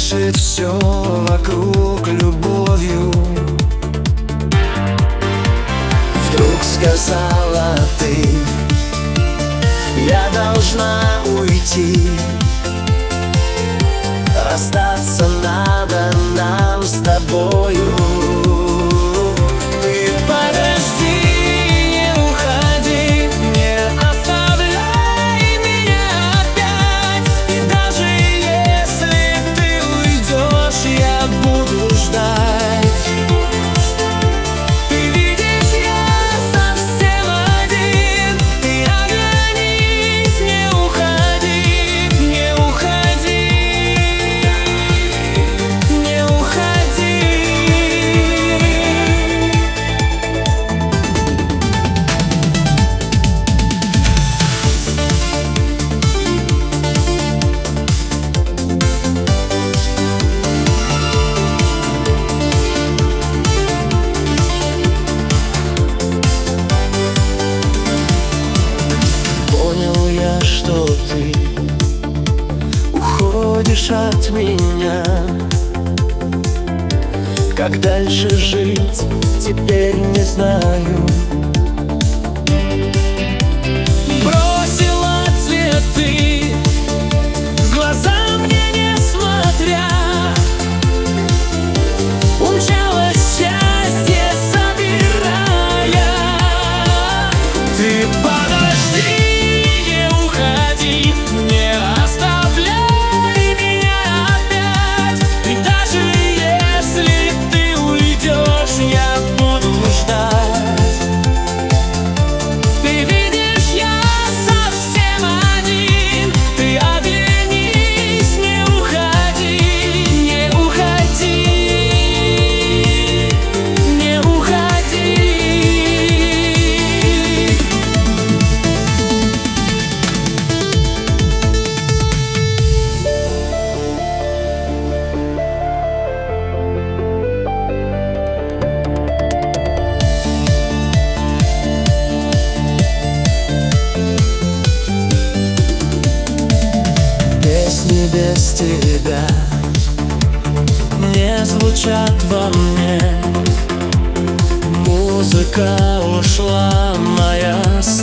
дышит все вокруг любовью. Вдруг сказала ты: я должна уйти, расстаться надо нам с тобою. Ты подожди, не уходи, не оставляй меня опять. И даже если ты уйдешь, я буду ждать. Ты видишь, я совсем один, ты оглянись, не уходи, не уходи, не уходи. Понял я, что ты уходишь от меня. Как дальше жить, теперь не знаю. Бросила цветы, в глаза мне не смотря, умчалось счастье, собирая. Ты подожди, не уходи, не оставляй меня опять. И даже если ты уйдешь, я буду ждать. Ты видишь, я совсем один, ты оглянись, не уходи, не уходи, не уходи. Песни без тебя не звучат во мне. Музыка ушла моя